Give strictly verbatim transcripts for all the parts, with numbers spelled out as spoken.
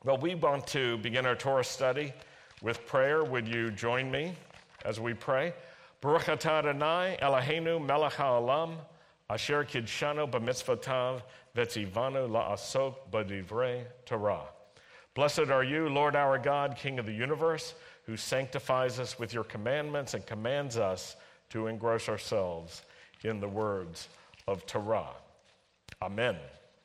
Well, we want to begin our Torah study with prayer. Would you join me as we pray? Baruch atah Adonai Eloheinu melech haolam asher kidshanu b'mitzvotav v'tzivanu la'asok b'divrei Torah. Blessed are you, Lord our God, King of the universe, who sanctifies us with your commandments and commands us to engross ourselves in the words of Torah. Amen.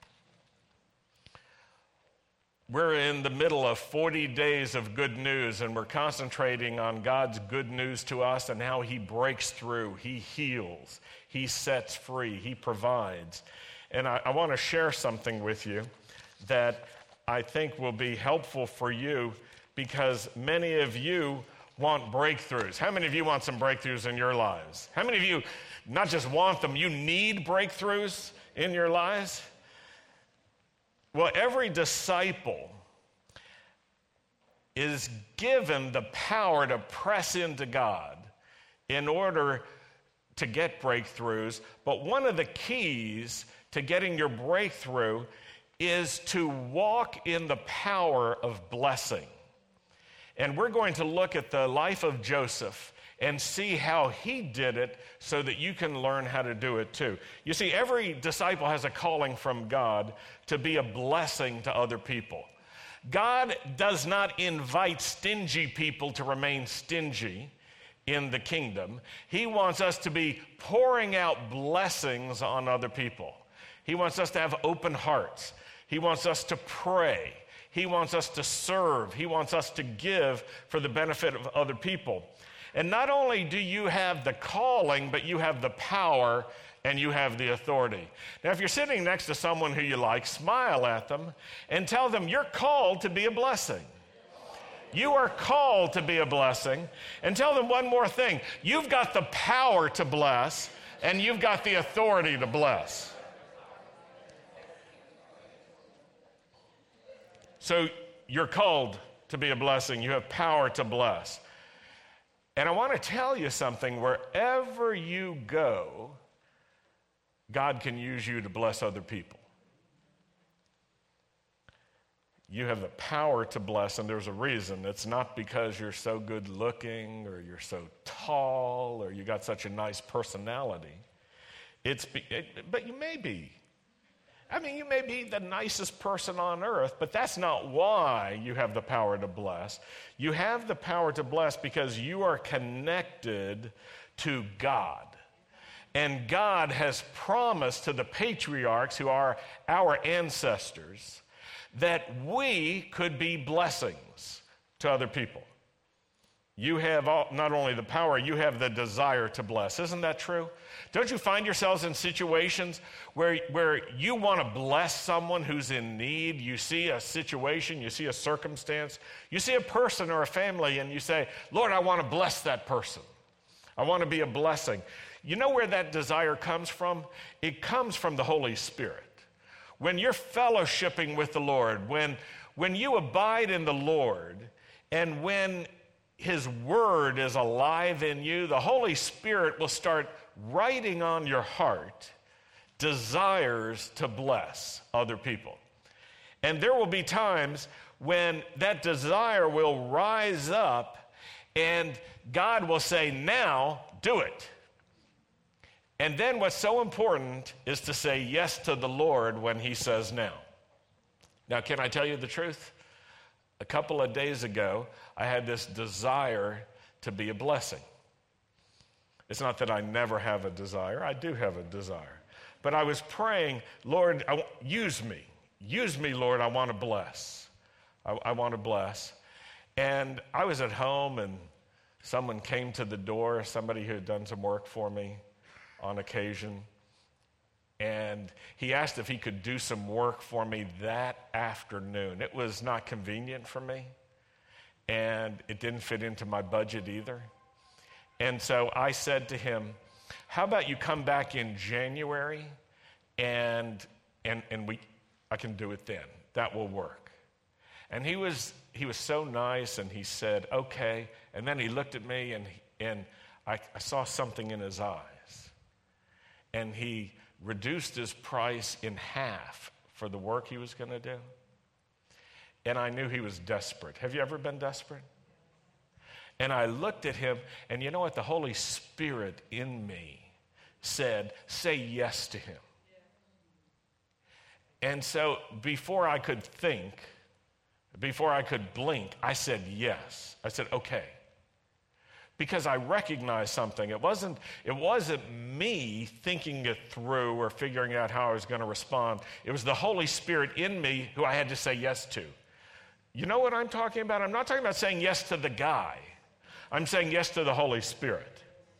We're in the middle of forty days of good news, and we're concentrating on God's good news to us and how he breaks through, he heals, he sets free, he provides. And I, I want to share something with you that I think will be helpful for you because many of you want breakthroughs. How many of you want some breakthroughs in your lives? How many of you not just want them, you need breakthroughs in your lives? Well, every disciple is given the power to press into God in order to get breakthroughs. But one of the keys to getting your breakthrough is to walk in the power of blessing. And we're going to look at the life of Joseph and see how he did it so that you can learn how to do it too. You see, every disciple has a calling from God to be a blessing to other people. God does not invite stingy people to remain stingy in the kingdom. He wants us to be pouring out blessings on other people. He wants us to have open hearts. He wants us to pray. He wants us to serve. He wants us to give for the benefit of other people. And not only do you have the calling, but you have the power and you have the authority. Now, if you're sitting next to someone who you like, smile at them and tell them you're called to be a blessing. You are called to be a blessing. And tell them one more thing. You've got the power to bless and you've got the authority to bless. So you're called to be a blessing. You have power to bless. And I want to tell you something. Wherever you go, God can use you to bless other people. You have the power to bless, and there's a reason. It's not because you're so good looking or you're so tall or you got such a nice personality. It's be, it, but you may be. I mean, you may be the nicest person on earth, but that's not why you have the power to bless. You have the power to bless because you are connected to God. And God has promised to the patriarchs, who are our ancestors, that we could be blessings to other people. You have all, not only the power, you have the desire to bless. Isn't that true? Don't you find yourselves in situations where, where you want to bless someone who's in need? You see a situation, you see a circumstance, you see a person or a family, and you say, Lord, I want to bless that person. I want to be a blessing. You know where that desire comes from? It comes from the Holy Spirit. When you're fellowshipping with the Lord, when, when you abide in the Lord, and when His Word is alive in you, the Holy Spirit will start writing on your heart desires to bless other people. And there will be times when that desire will rise up and God will say, now do it. And then what's so important is to say yes to the Lord when He says now. Now, can I tell you the truth? A couple of days ago, I had this desire to be a blessing. It's not that I never have a desire. I do have a desire. But I was praying, Lord, I, use me. Use me, Lord. I want to bless. I, I want to bless. And I was at home, and someone came to the door, somebody who had done some work for me on occasion. And he asked if he could do some work for me that afternoon. It was not convenient for me, and it didn't fit into my budget either. And so I said to him, how about you come back in January and and and we I can do it then. That will work. And he was he was so nice, and he said, okay. And then he looked at me, and and I, I saw something in his eyes. And he reduced his price in half for the work he was going to do. and I knew he was desperate. Have you ever been desperate? And I looked at him, and you know what? The Holy Spirit in me said, say yes to him. And so before I could think, before I could blink, I said yes. I said, okay. Because I recognized something. It wasn't, it wasn't me thinking it through or figuring out how I was going to respond. It was the Holy Spirit in me who I had to say yes to. You know what I'm talking about? I'm not talking about saying yes to the guy. I'm saying yes to the Holy Spirit.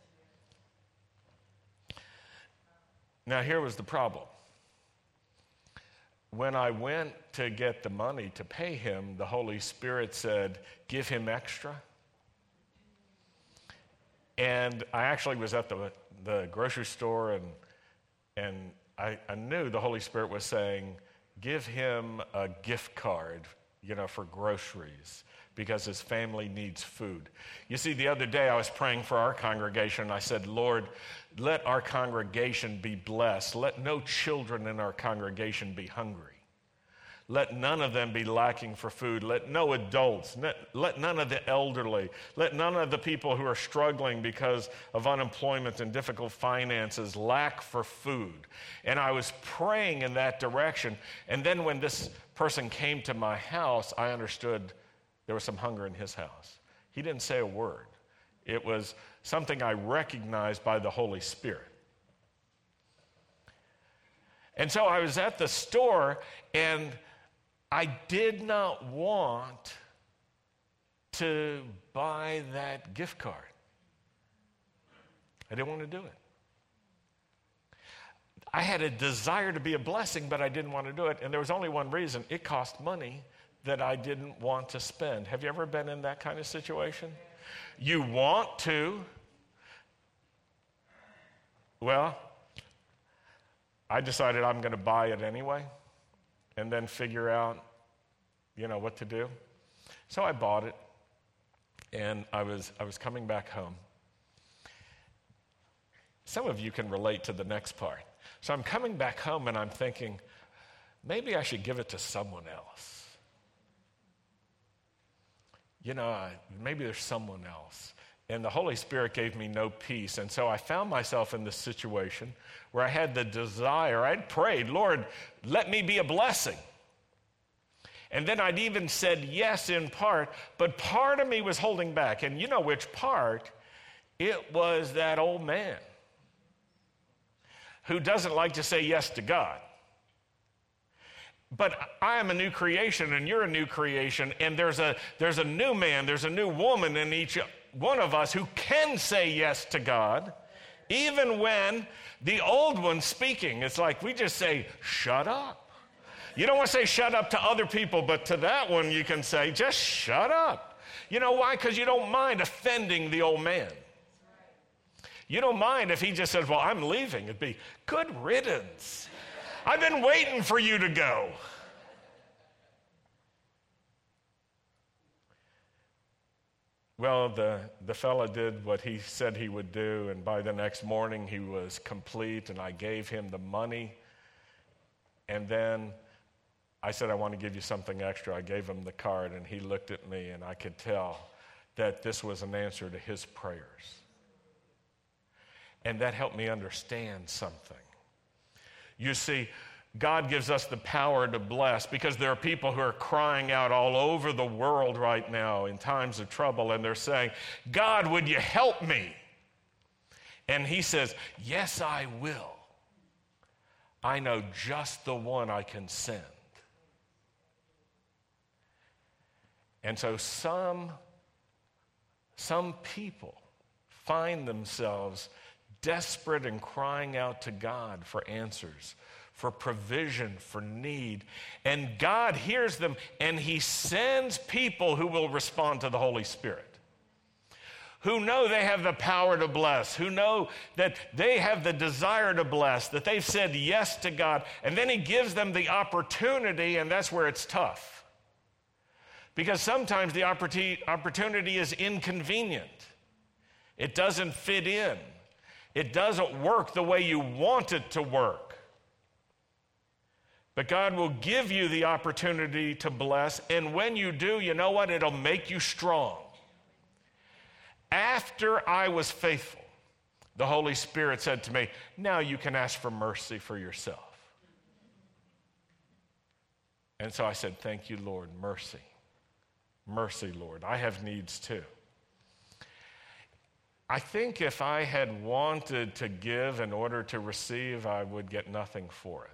Now, here was the problem. When I went to get the money to pay him, the Holy Spirit said, give him extra. And I actually was at the, the grocery store, and, and I, I knew the Holy Spirit was saying, give him a gift card, you know, for groceries, because his family needs food. You see, the other day I was praying for our congregation. I said, Lord, let our congregation be blessed. Let no children in our congregation be hungry. Let none of them be lacking for food. Let no adults, let none of the elderly, let none of the people who are struggling because of unemployment and difficult finances lack for food. And I was praying in that direction. And then when this person came to my house, I understood there was some hunger in his house. He didn't say a word. It was something I recognized by the Holy Spirit. And so I was at the store, and I did not want to buy that gift card. I didn't want to do it. I had a desire to be a blessing, but I didn't want to do it. And there was only one reason. It cost money that I didn't want to spend. Have you ever been in that kind of situation? You want to. Well, I decided I'm going to buy it anyway and then figure out, you know, what to do. So I bought it, and I was I was coming back home. Some of you can relate to the next part. So I'm coming back home, and I'm thinking, maybe I should give it to someone else. You know, maybe there's someone else. And the Holy Spirit gave me no peace. And so I found myself in this situation where I had the desire. I'd prayed, Lord, let me be a blessing. And then I'd even said yes in part, but part of me was holding back. And you know which part? It was that old man who doesn't like to say yes to God. But I am a new creation, and you're a new creation, and there's a there's a new man, there's a new woman in each one of us who can say yes to God, even when the old one's speaking. It's like we just say, shut up. You don't want to say shut up to other people, but to that one you can say, just shut up. You know why? Because you don't mind offending the old man. You don't mind if he just says, well, I'm leaving. It'd be, good riddance. I've been waiting for you to go. Well, the, the fella did what he said he would do, and by the next morning he was complete, and I gave him the money. And then I said, I want to give you something extra. I gave him the card, and he looked at me, and I could tell that this was an answer to his prayers. And that helped me understand something. You see, God gives us the power to bless because there are people who are crying out all over the world right now in times of trouble, and they're saying, God, would you help me? And he says, yes, I will. I know just the one I can send. And so some, some people find themselves desperate and crying out to God for answers, for provision, for need. And God hears them, and he sends people who will respond to the Holy Spirit, who know they have the power to bless, who know that they have the desire to bless, that they've said yes to God. And then he gives them the opportunity, and that's where it's tough. Because sometimes the opportunity is inconvenient. It doesn't fit in. It doesn't work the way you want it to work. But God will give you the opportunity to bless, and when you do, you know what? It'll make you strong. After I was faithful, the Holy Spirit said to me, now you can ask for mercy for yourself. And so I said, thank you, Lord, mercy. Mercy, Lord. I have needs too. I think if I had wanted to give in order to receive, I would get nothing for it.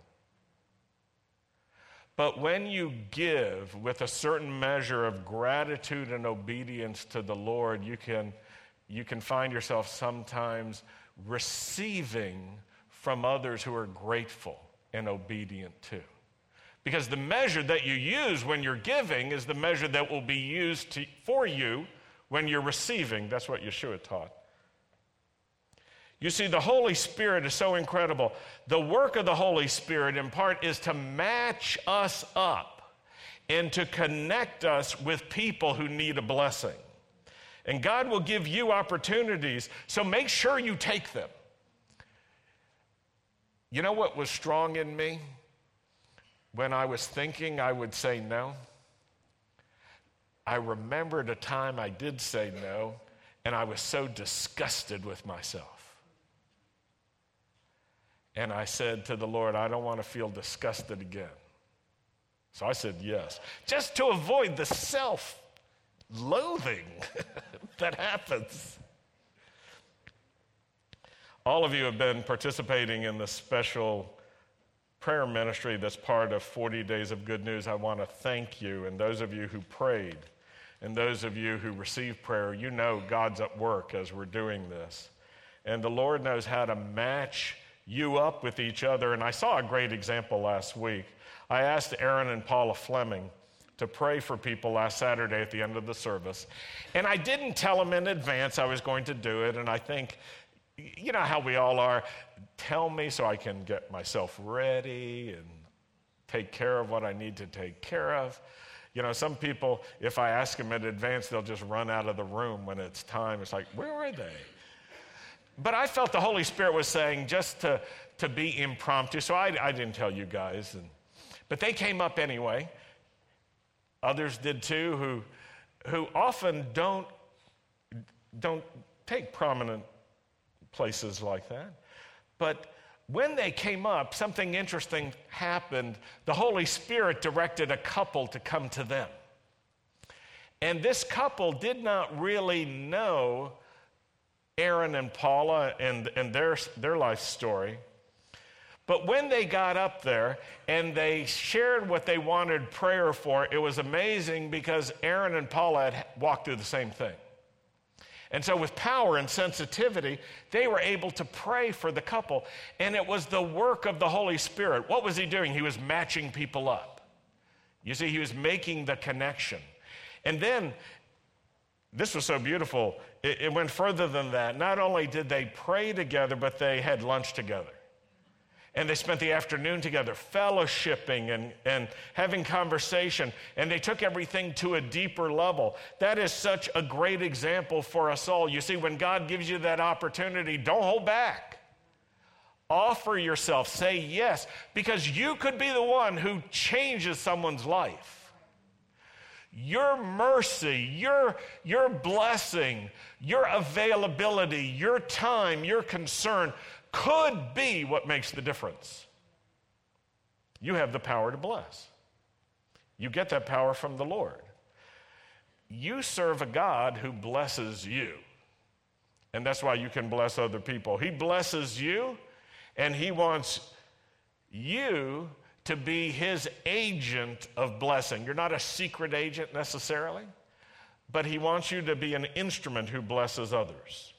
But when you give with a certain measure of gratitude and obedience to the Lord, you can, you can find yourself sometimes receiving from others who are grateful and obedient too. Because the measure that you use when you're giving is the measure that will be used to, for you when you're receiving. That's what Yeshua taught. You see, the Holy Spirit is so incredible. The work of the Holy Spirit, in part, is to match us up and to connect us with people who need a blessing. And God will give you opportunities, so make sure you take them. You know what was strong in me? When I was thinking I would say no, I remembered a time I did say no, and I was so disgusted with myself. And I said to the Lord, I don't want to feel disgusted again. So I said yes, just to avoid the self-loathing that happens. All of you have been participating in the special prayer ministry that's part of forty Days of Good News. I want to thank you, and those of you who prayed, and those of you who received prayer, you know God's at work as we're doing this. And the Lord knows how to match you up with each other. And I saw a great example last week. I asked Aaron and Paula Fleming to pray for people last Saturday at the end of the service. And I didn't tell them in advance I was going to do it. And I think, you know how we all are, tell me so I can get myself ready and take care of what I need to take care of. You know, some people, if I ask them in advance, they'll just run out of the room when it's time. It's like, where are they? But I felt the Holy Spirit was saying just to, to be impromptu, so I, I didn't tell you guys. And, but they came up anyway. Others did too, who, who often don't, don't take prominent places like that. But when they came up, something interesting happened. The Holy Spirit directed a couple to come to them. And this couple did not really know Aaron and Paula and, and their, their life story. But when they got up there and they shared what they wanted prayer for, it was amazing because Aaron and Paula had walked through the same thing. And so with power and sensitivity, they were able to pray for the couple. And it was the work of the Holy Spirit. What was he doing? He was matching people up. You see, he was making the connection. And then, this was so beautiful, it, it went further than that. Not only did they pray together, but they had lunch together. And they spent the afternoon together, fellowshipping and, and having conversation. And they took everything to a deeper level. That is such a great example for us all. You see, when God gives you that opportunity, don't hold back. Offer yourself, say yes, because you could be the one who changes someone's life. Your mercy, your, your blessing, your availability, your time, your concern could be what makes the difference. You have the power to bless. You get that power from the Lord. You serve a God who blesses you. And that's why you can bless other people. He blesses you, and he wants you to be his agent of blessing. You're not a secret agent necessarily, but he wants you to be an instrument who blesses others.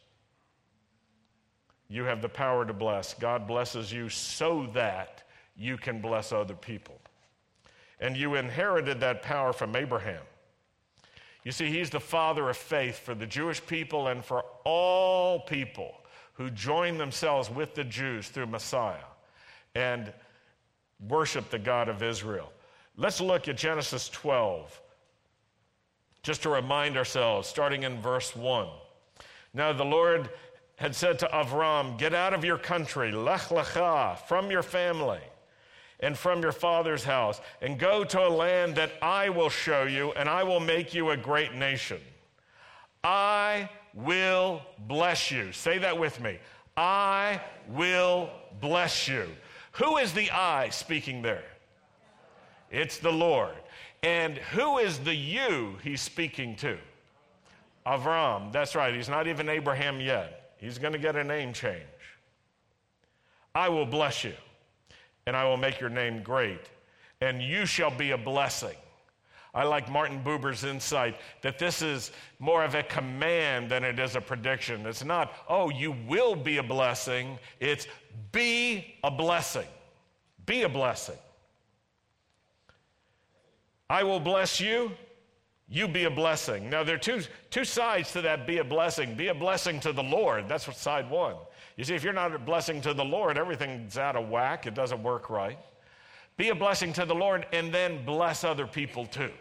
You have the power to bless. God blesses you so that you can bless other people. And you inherited that power from Abraham. You see, he's the father of faith for the Jewish people and for all people who join themselves with the Jews through Messiah and worship the God of Israel. Let's look at Genesis twelve, just to remind ourselves, starting in verse one. Now the Lord had said to Avram, get out of your country, lech lecha, from your family, and from your father's house, and go to a land that I will show you, and I will make you a great nation. I will bless you. Say that with me. I will bless you. Who is the I speaking there? It's the Lord. And who is the you he's speaking to? Avram. That's right. He's not even Abraham yet. He's going to get a name change. I will bless you, and I will make your name great, and you shall be a blessing. I like Martin Buber's insight that this is more of a command than it is a prediction. It's not, oh, you will be a blessing. It's be a blessing. Be a blessing. I will bless you. You be a blessing. Now, there are two, two sides to that be a blessing. Be a blessing to the Lord. That's what side one. You see, if you're not a blessing to the Lord, everything's out of whack. It doesn't work right. Be a blessing to the Lord and then bless other people too.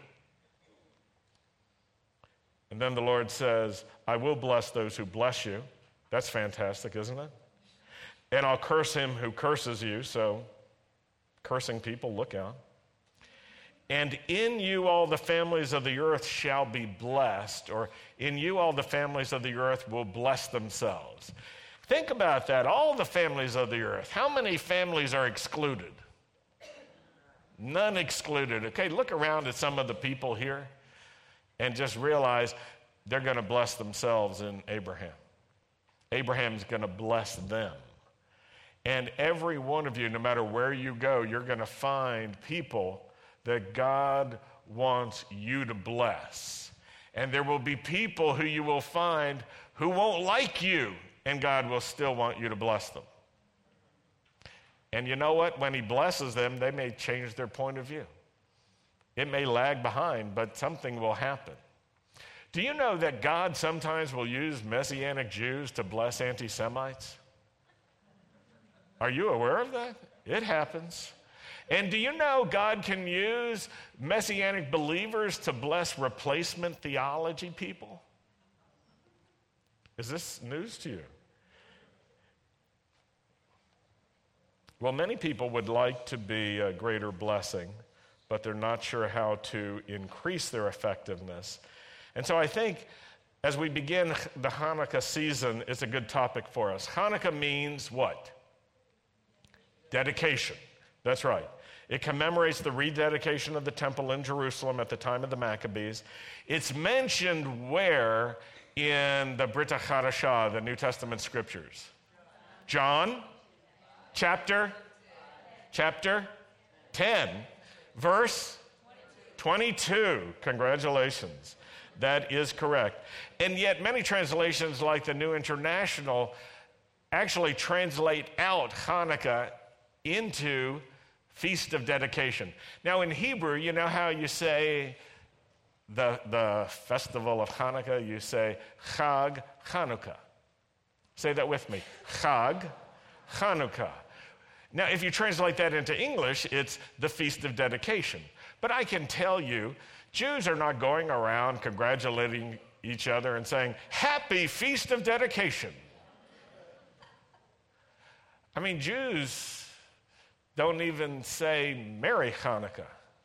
And then the Lord says, I will bless those who bless you. That's fantastic, isn't it? And I'll curse him who curses you. So, cursing people, look out. And in you all the families of the earth shall be blessed, or in you all the families of the earth will bless themselves. Think about that. All the families of the earth. How many families are excluded? None excluded. Okay, look around at some of the people here and just realize they're going to bless themselves in Abraham. Abraham's going to bless them. And every one of you, no matter where you go, you're going to find people that God wants you to bless. And there will be people who you will find who won't like you, and God will still want you to bless them. And you know what? When he blesses them, they may change their point of view. It may lag behind, but something will happen. Do you know that God sometimes will use Messianic Jews to bless anti-Semites? Are you aware of that? It happens. And do you know God can use Messianic believers to bless replacement theology people? Is this news to you? Well, many people would like to be a greater blessing, but they're not sure how to increase their effectiveness. And so I think as we begin the Hanukkah season, it's a good topic for us. Hanukkah means what? Dedication. That's right. It commemorates the rededication of the temple in Jerusalem at the time of the Maccabees. It's mentioned where in the Brit HaChadashah, the New Testament scriptures? John, chapter, chapter ten, verse twenty-two. Congratulations. That is correct. And yet many translations, like the New International, actually translate out Hanukkah into Feast of Dedication. Now in Hebrew, you know how you say the, the festival of Hanukkah? You say Chag Chanukah. Say that with me. Chag Chanukah. Now if you translate that into English, it's the Feast of Dedication. But I can tell you, Jews are not going around congratulating each other and saying, Happy Feast of Dedication. I mean, Jews don't even say Merry Hanukkah.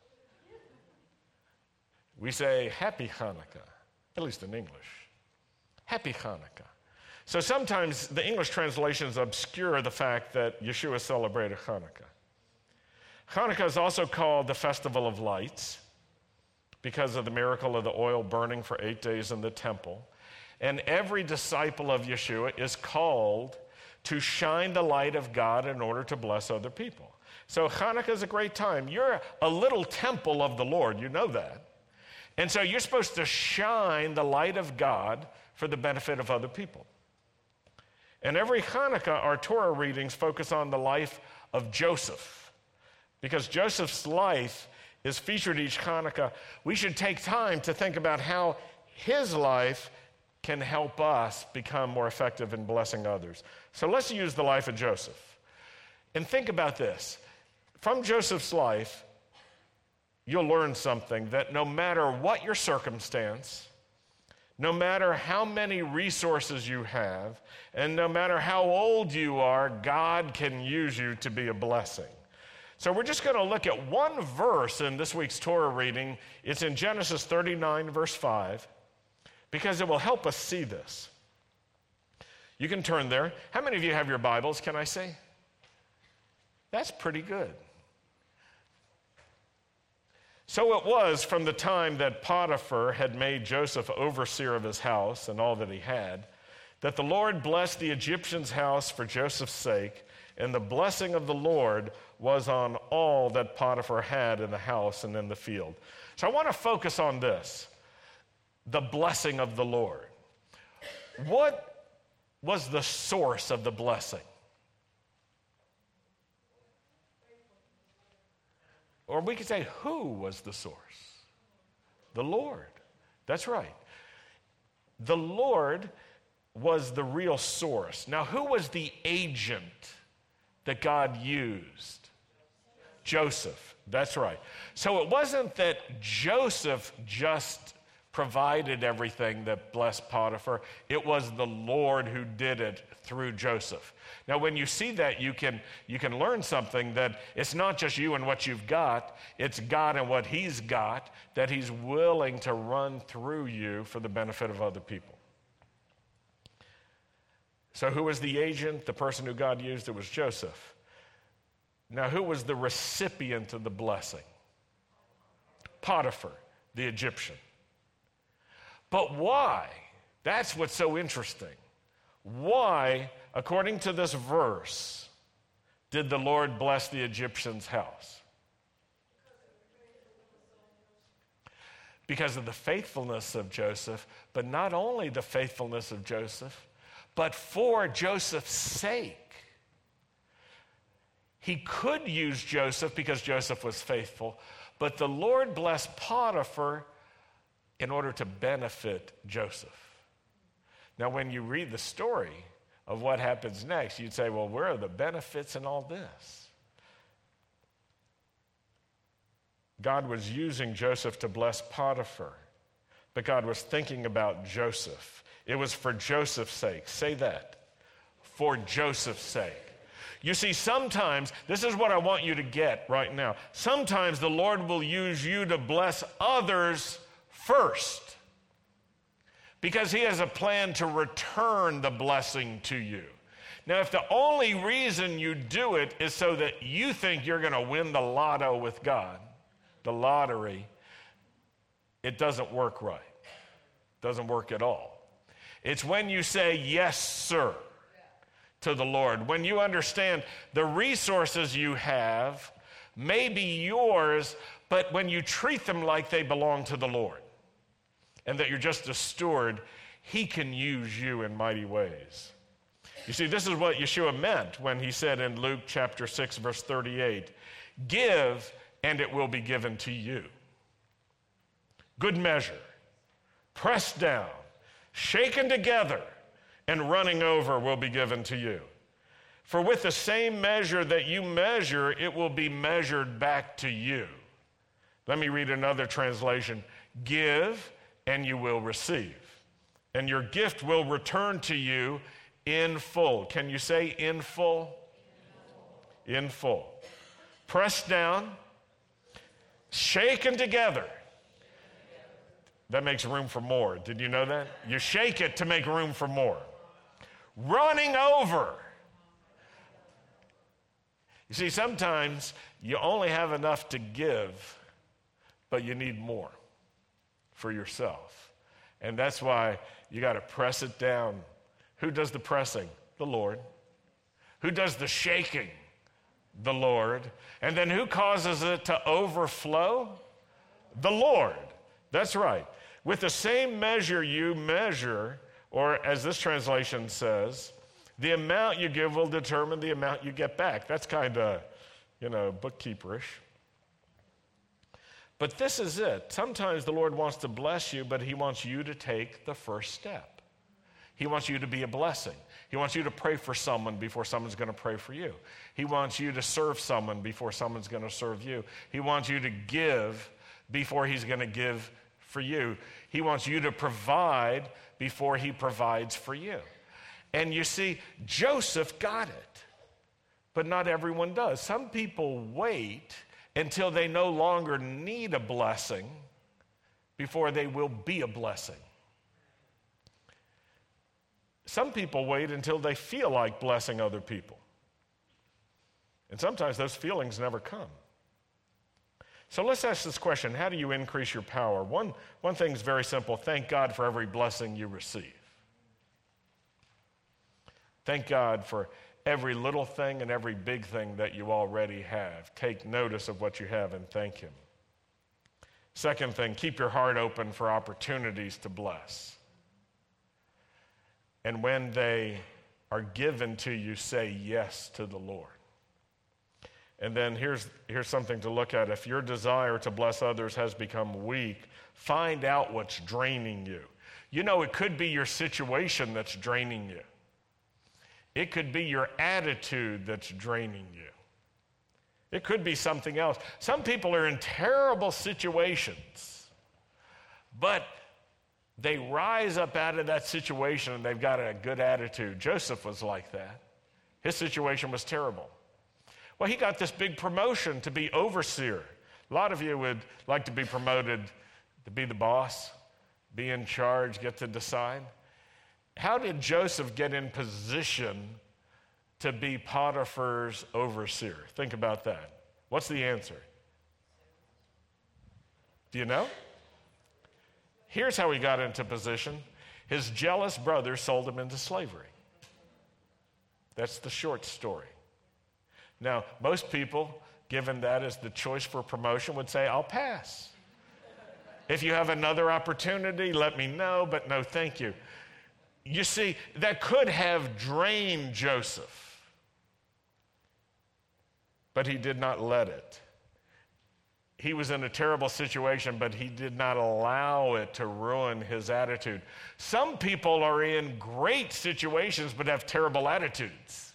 We say Happy Hanukkah, at least in English. Happy Hanukkah. So sometimes the English translations obscure the fact that Yeshua celebrated Hanukkah. Hanukkah is also called the Festival of Lights because of the miracle of the oil burning for eight days in the temple. And every disciple of Yeshua is called to shine the light of God in order to bless other people. So Hanukkah is a great time. You're a little temple of the Lord, you know that. And so you're supposed to shine the light of God for the benefit of other people. And every Hanukkah, our Torah readings focus on the life of Joseph. Because Joseph's life is featured each Hanukkah. We should take time to think about how his life can help us become more effective in blessing others. So let's use the life of Joseph. And think about this. From Joseph's life, you'll learn something, that no matter what your circumstance, no matter how many resources you have, and no matter how old you are, God can use you to be a blessing. So we're just going to look at one verse in this week's Torah reading. It's in Genesis thirty-nine, verse five, because it will help us see this. You can turn there. How many of you have your Bibles, can I say? That's pretty good. So it was from the time that Potiphar had made Joseph overseer of his house and all that he had, that the Lord blessed the Egyptian's house for Joseph's sake, and the blessing of the Lord was on all that Potiphar had in the house and in the field. So I want to focus on this, the blessing of the Lord. What was the source of the blessing? Or we could say, who was the source? The Lord. That's right. The Lord was the real source. Now, who was the agent that God used? Joseph. That's right. So it wasn't that Joseph just provided everything that blessed Potiphar. It was the Lord who did it through Joseph. Now, when you see that, you can you can learn something, that it's not just you and what you've got, it's God and what he's got, that he's willing to run through you for the benefit of other people. So who was the agent, the person who God used? It was Joseph. Now, who was the recipient of the blessing? Potiphar, the Egyptian. But why? That's what's so interesting. Why, according to this verse, did the Lord bless the Egyptian's house? Because of the faithfulness of Joseph, but not only the faithfulness of Joseph, but for Joseph's sake. He could use Joseph because Joseph was faithful, but the Lord blessed Potiphar in order to benefit Joseph. Now, when you read the story of what happens next, you'd say, well, where are the benefits in all this? God was using Joseph to bless Potiphar, but God was thinking about Joseph. It was for Joseph's sake. Say that. For Joseph's sake. You see, sometimes, this is what I want you to get right now. Sometimes the Lord will use you to bless others first, because he has a plan to return the blessing to you. Now, if the only reason you do it is so that you think you're going to win the lotto with God, the lottery, it doesn't work right. It doesn't work at all. It's when you say, yes, sir, to the Lord, when you understand the resources you have may be yours, but when you treat them like they belong to the Lord, and that you're just a steward, he can use you in mighty ways. You see, this is what Yeshua meant when he said in Luke chapter six, verse thirty-eight, give, and it will be given to you. Good measure, pressed down, shaken together, and running over will be given to you. For with the same measure that you measure, it will be measured back to you. Let me read another translation. Give, and you will receive, and your gift will return to you in full. Can you say in full? In full. In full. Pressed down, shaken together. That makes room for more. Did you know that? You shake it to make room for more. Running over. You see, sometimes you only have enough to give, but you need more for yourself. And that's why you got to press it down. Who does the pressing? The Lord. Who does the shaking? The Lord. And then who causes it to overflow? The Lord. That's right. With the same measure you measure, or as this translation says, the amount you give will determine the amount you get back. That's kind of, you know, bookkeeperish. But this is it. Sometimes the Lord wants to bless you, but he wants you to take the first step. He wants you to be a blessing. He wants you to pray for someone before someone's going to pray for you. He wants you to serve someone before someone's going to serve you. He wants you to give before he's going to give for you. He wants you to provide before he provides for you. And you see, Joseph got it. but not everyone does. Some people wait until they no longer need a blessing before they will be a blessing. Some people wait until they feel like blessing other people. And sometimes those feelings never come. So let's ask this question: how do you increase your power? One, one thing is very simple. Thank God for every blessing you receive. Thank God for every little thing and every big thing that you already have. Take notice of what you have and thank Him. Second thing, keep your heart open for opportunities to bless. And when they are given to you, say yes to the Lord. And then here's, here's something to look at. If your desire to bless others has become weak, find out what's draining you. You know, it could be your situation that's draining you. It could be your attitude that's draining you. It could be something else. Some people are in terrible situations, but they rise up out of that situation and they've got a good attitude. Joseph was like that. His situation was terrible. Well, he got this big promotion to be overseer. A lot of you would like to be promoted to be the boss, be in charge, get to decide. How did Joseph get in position to be Potiphar's overseer? Think about that. What's the answer? Do you know? Here's how he got into position. His jealous brother sold him into slavery. That's the short story. Now, most people, given that as the choice for promotion, would say, I'll pass. If you have another opportunity, let me know, but no, thank you. You see, that could have drained Joseph, but he did not let it. He was in a terrible situation, but he did not allow it to ruin his attitude. Some people are in great situations, but have terrible attitudes.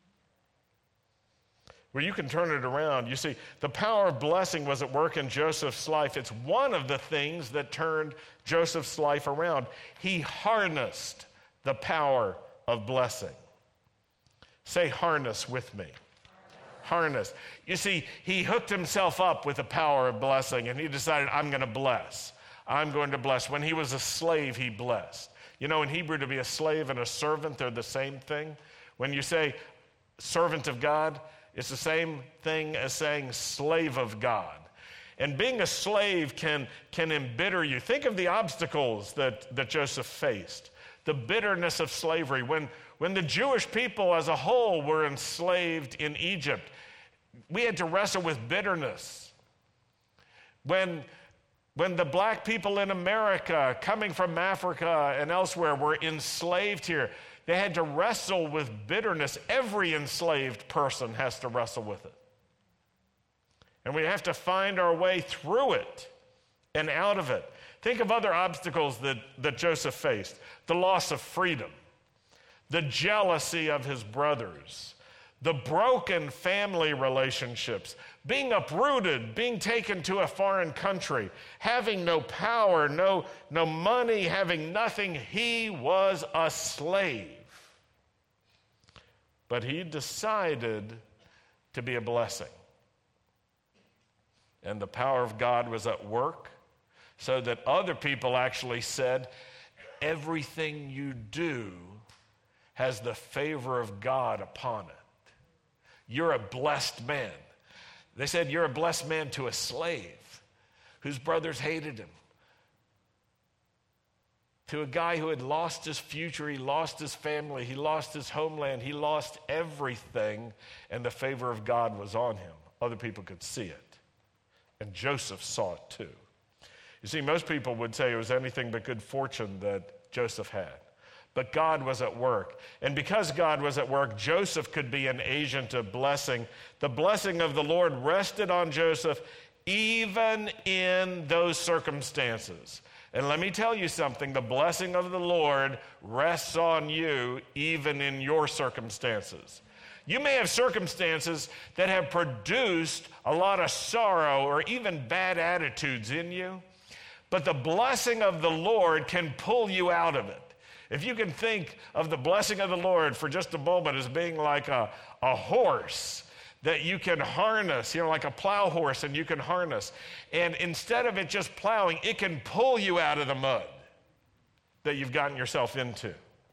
Where you can turn it around. You see, the power of blessing was at work in Joseph's life. It's one of the things that turned Joseph's life around. He harnessed the power of blessing. Say harness with me. Harness. You see, he hooked himself up with the power of blessing, and he decided, I'm going to bless. I'm going to bless. When he was a slave, he blessed. You know, in Hebrew, to be a slave and a servant, they're the same thing. When you say servant of God, it's the same thing as saying slave of God. And being a slave can, can embitter you. Think of the obstacles that, that Joseph faced. The bitterness of slavery. When, when the Jewish people as a whole were enslaved in Egypt, we had to wrestle with bitterness. When, when the black people in America, coming from Africa and elsewhere, were enslaved here, they had to wrestle with bitterness. Every enslaved person has to wrestle with it. And we have to find our way through it and out of it. Think of other obstacles that, that Joseph faced. The loss of freedom, the jealousy of his brothers, the broken family relationships, being uprooted, being taken to a foreign country, having no power, no, no money, having nothing. He was a slave. But he decided to be a blessing. And the power of God was at work, so that other people actually said, everything you do has the favor of God upon it. You're a blessed man. They said, you're a blessed man to a slave whose brothers hated him. To a guy who had lost his future, he lost his family, he lost his homeland, he lost everything, and the favor of God was on him. Other people could see it. And Joseph saw it too. You see, most people would say it was anything but good fortune that Joseph had. But God was at work. And because God was at work, Joseph could be an agent of blessing. The blessing of the Lord rested on Joseph even in those circumstances. And let me tell you something, the blessing of the Lord rests on you even in your circumstances. You may have circumstances that have produced a lot of sorrow or even bad attitudes in you, but the blessing of the Lord can pull you out of it. If you can think of the blessing of the Lord for just a moment as being like a, a horse that you can harness, you know, like a plow horse, and you can harness. And instead of it just plowing, it can pull you out of the mud that you've gotten yourself into.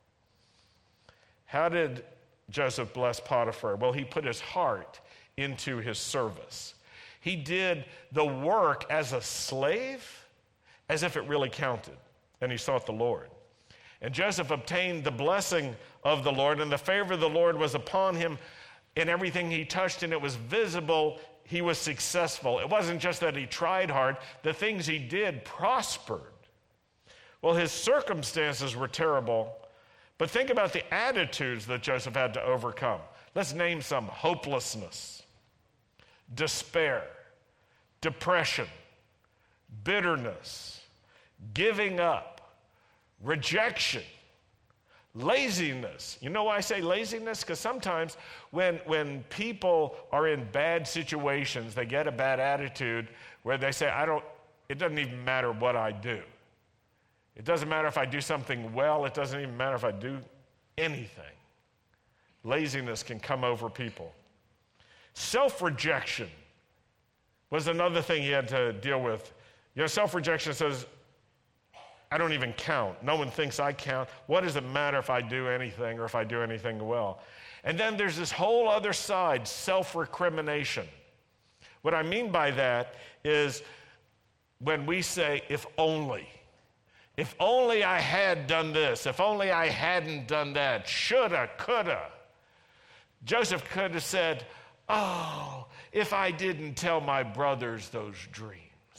How did Joseph bless Potiphar? Well, he put his heart into his service. He did the work as a slave as if it really counted, and he sought the Lord. And Joseph obtained the blessing of the Lord, and the favor of the Lord was upon him in everything he touched, and it was visible he was successful. It wasn't just that he tried hard. The things he did prospered. Well, his circumstances were terrible, but think about the attitudes that Joseph had to overcome. Let's name some: hopelessness, despair, depression, bitterness, giving up, rejection, laziness. You know why I say laziness? Because sometimes when, when people are in bad situations, they get a bad attitude where they say, I don't, it doesn't even matter what I do. It doesn't matter if I do something well. It doesn't even matter if I do anything. Laziness can come over people. Self-rejection was another thing he had to deal with. You know, self-rejection says, I don't even count. No one thinks I count. What does it matter if I do anything or if I do anything well? And then there's this whole other side, self-recrimination. What I mean by that is when we say, if only, if only I had done this, if only I hadn't done that, shoulda, coulda. Joseph could have said, oh, if I didn't tell my brothers those dreams.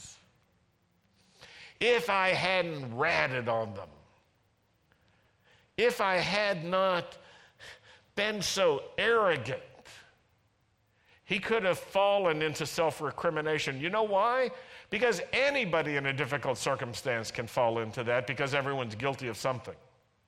If I hadn't ratted on them, if I had not been so arrogant, he could have fallen into self-recrimination. You know why? Because anybody in a difficult circumstance can fall into that, because everyone's guilty of something.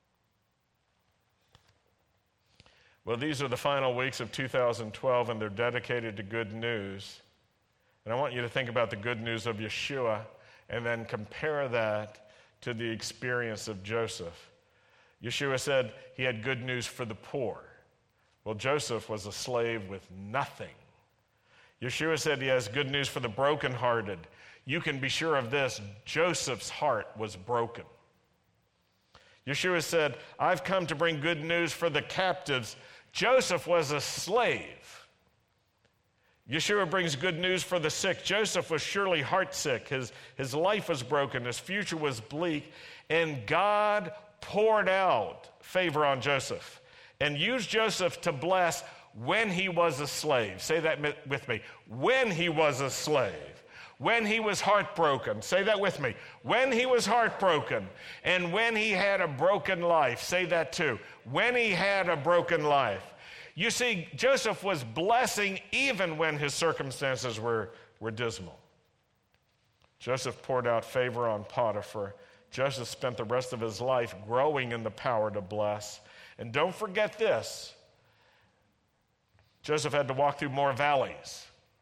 Well, these are the final weeks of two thousand twelve, and they're dedicated to good news. And I want you to think about the good news of Yeshua and then compare that to the experience of Joseph. Yeshua said he had good news for the poor. Well, Joseph was a slave with nothing. Yeshua said he has good news for the brokenhearted. You can be sure of this: Joseph's heart was broken. Yeshua said, I've come to bring good news for the captives. Joseph was a slave. Yeshua brings good news for the sick. Joseph was surely heartsick. His, his life was broken. His future was bleak. And God poured out favor on Joseph and used Joseph to bless when he was a slave. Say that with me. When he was a slave. When he was heartbroken. Say that with me. When he was heartbroken. And when he had a broken life. Say that too. When he had a broken life. You see, Joseph was blessing even when his circumstances were, were dismal. Joseph poured out favor on Potiphar. Joseph spent the rest of his life growing in the power to bless. And don't forget this: Joseph had to walk through more valleys.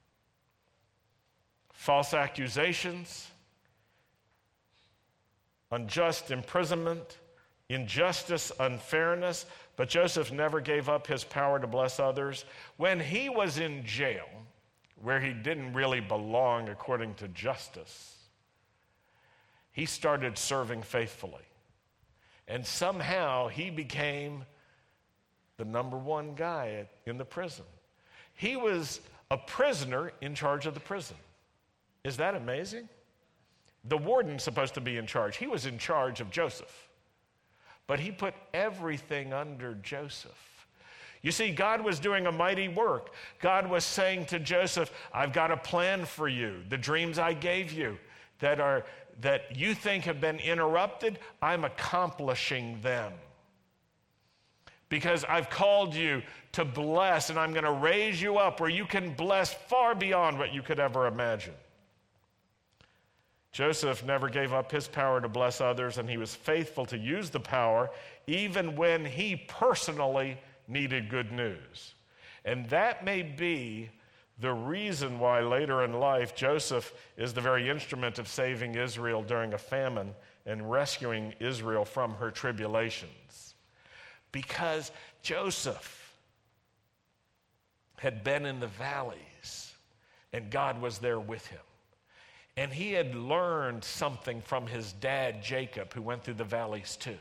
False accusations, unjust imprisonment, injustice, unfairness. But Joseph never gave up his power to bless others. When he was in jail, where he didn't really belong according to justice, he started serving faithfully. And somehow he became the number one guy in the prison. He was a prisoner in charge of the prison. Is that amazing? The warden's supposed to be in charge. He was in charge of Joseph. But he put everything under Joseph. You see, God was doing a mighty work. God was saying to Joseph, I've got a plan for you. The dreams I gave you that are that you think have been interrupted, I'm accomplishing them. Because I've called you to bless, and I'm going to raise you up where you can bless far beyond what you could ever imagine. Joseph never gave up his power to bless others, and he was faithful to use the power even when he personally needed good news. And that may be the reason why later in life Joseph is the very instrument of saving Israel during a famine and rescuing Israel from her tribulations. Because Joseph had been in the valleys, and God was there with him. And he had learned something from his dad, Jacob, who went through the valleys too.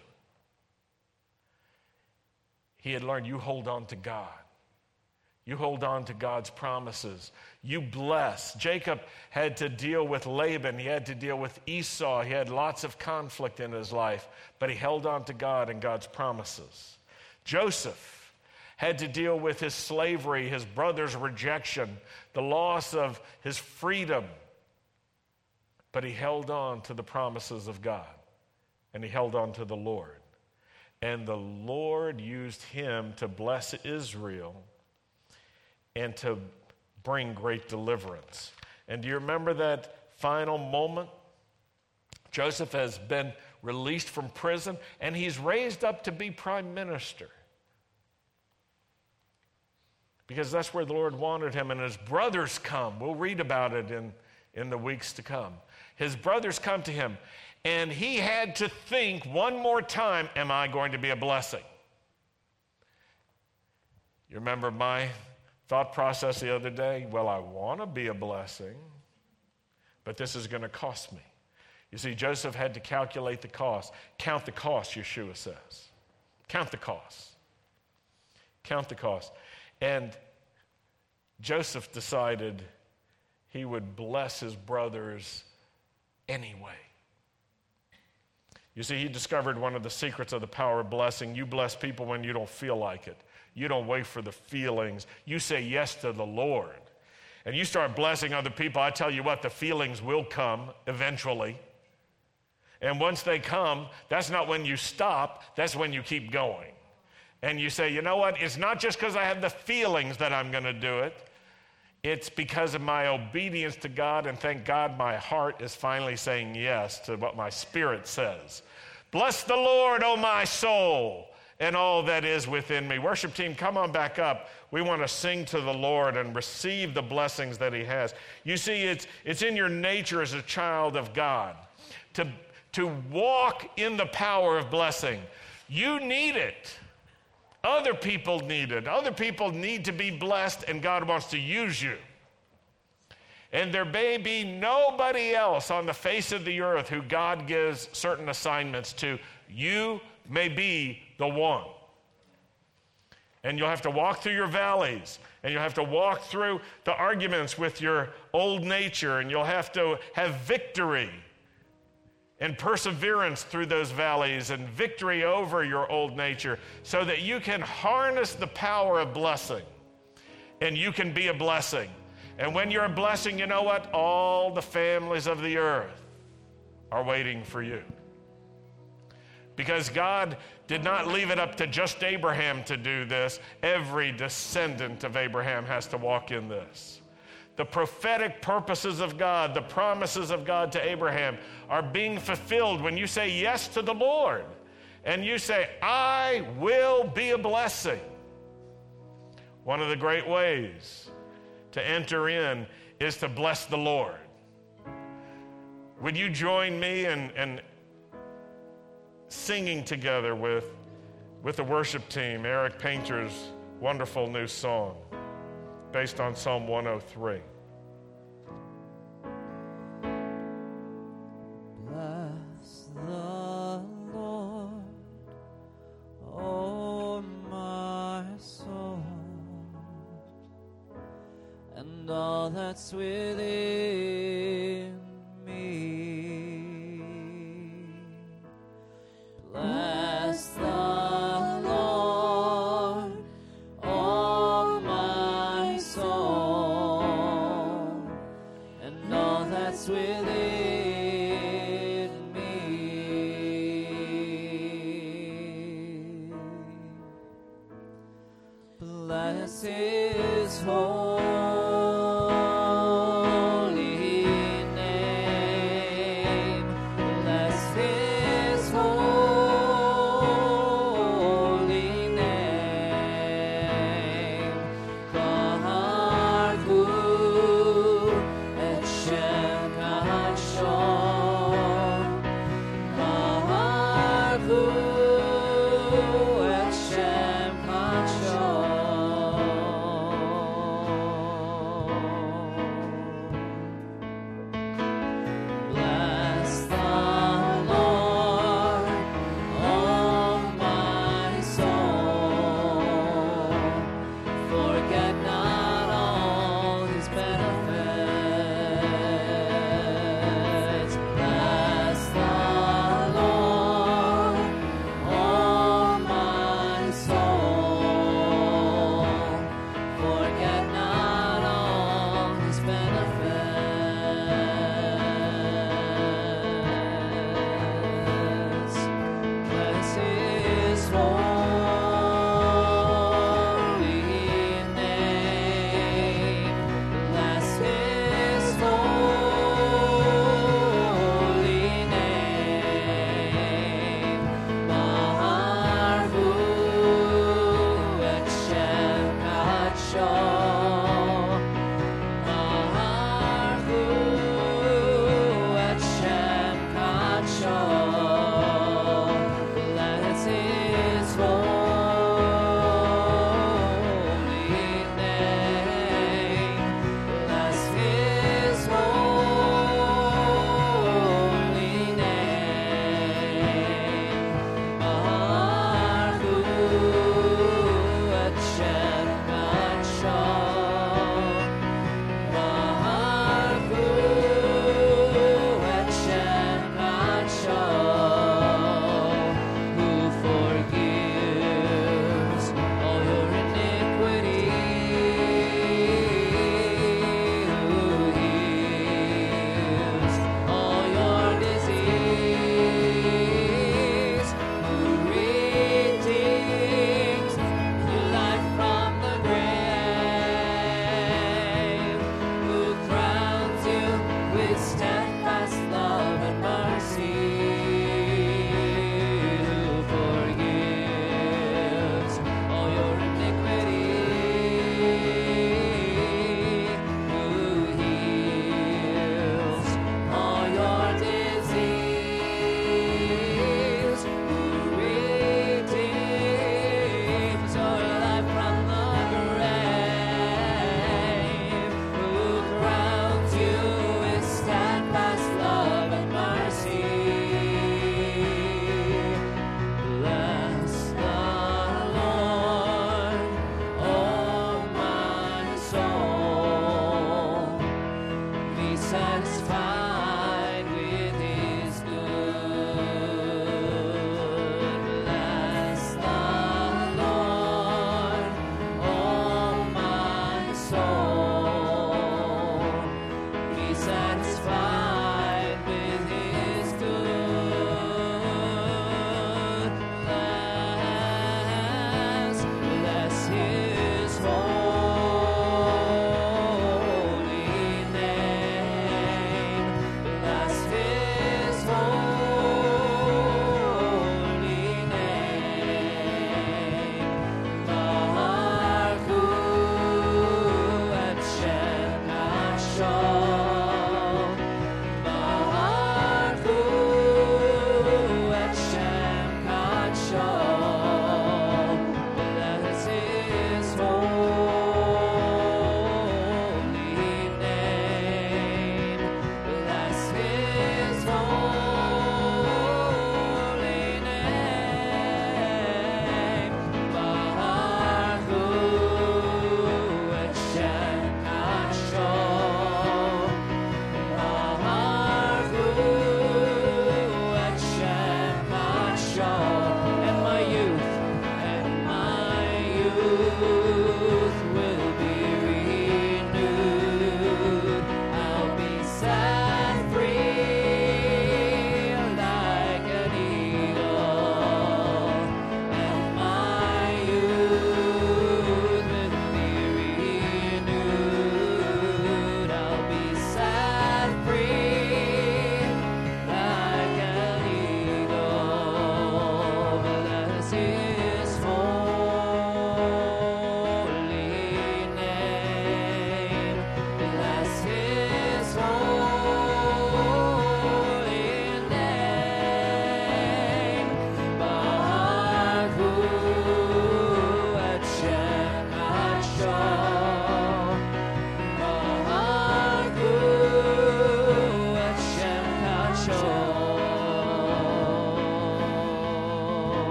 He had learned, you hold on to God. You hold on to God's promises. You bless. Jacob had to deal with Laban. He had to deal with Esau. He had lots of conflict in his life, but he held on to God and God's promises. Joseph had to deal with his slavery, his brother's rejection, the loss of his freedom, but he held on to the promises of God, and he held on to the Lord. And the Lord used him to bless Israel and to bring great deliverance. And do you remember that final moment? Joseph has been released from prison, and he's raised up to be prime minister. Because that's where the Lord wanted him, and his brothers come. We'll read about it in, in the weeks to come. His brothers come to him, and he had to think one more time, am I going to be a blessing? You remember my thought process the other day? Well, I want to be a blessing, but this is going to cost me. You see, Joseph had to calculate the cost. Count the cost, Yeshua says. Count the cost. Count the cost. And Joseph decided he would bless his brothers anyway. You see, he discovered one of the secrets of the power of blessing. You bless people when you don't feel like it. You don't wait for the feelings. You say yes to the Lord. And you start blessing other people, I tell you what, the feelings will come eventually. And once they come, that's not when you stop, that's when you keep going. And you say, you know what, it's not just because I have the feelings that I'm going to do it. It's because of my obedience to God, and thank God my heart is finally saying yes to what my spirit says. Bless the Lord, O my soul, and all that is within me. Worship team, come on back up. We want to sing to the Lord and receive the blessings that he has. You see, it's, it's in your nature as a child of God to, to walk in the power of blessing. You need it. Other people need it. Other people need to be blessed, and God wants to use you. And there may be nobody else on the face of the earth who God gives certain assignments to. You may be the one. And you'll have to walk through your valleys, and you'll have to walk through the arguments with your old nature, and you'll have to have victory and perseverance through those valleys and victory over your old nature so that you can harness the power of blessing and you can be a blessing. And when you're a blessing, you know what? All the families of the earth are waiting for you. Because God did not leave it up to just Abraham to do this. Every descendant of Abraham has to walk in this. The prophetic purposes of God, the promises of God to Abraham are being fulfilled when you say yes to the Lord and you say, I will be a blessing. One of the great ways to enter in is to bless the Lord. Would you join me in, in singing together with, with the worship team, Eric Painter's wonderful new song, based on Psalm one oh three. Bless the Lord, oh my soul, and all that's within me. Bless the within me. Bless his holy name. Bless his holy name. Baruch Hashem.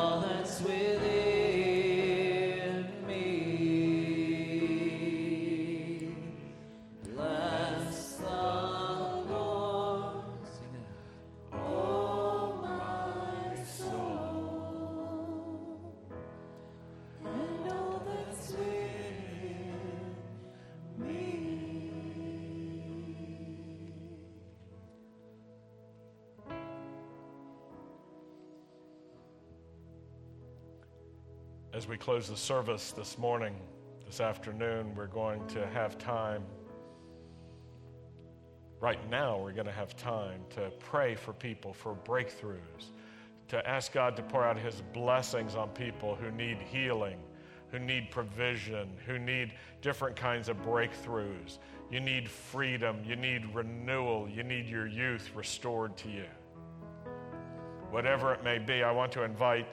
all that's within me. Bless the Lord, sing it, oh my soul, and all that's within me. As we close the service this morning, this afternoon, we're going to have time. Right now, we're going to have time to pray for people for breakthroughs, to ask God to pour out his blessings on people who need healing, who need provision, who need different kinds of breakthroughs. You need freedom, you need renewal, you need your youth restored to you. Whatever it may be, I want to invite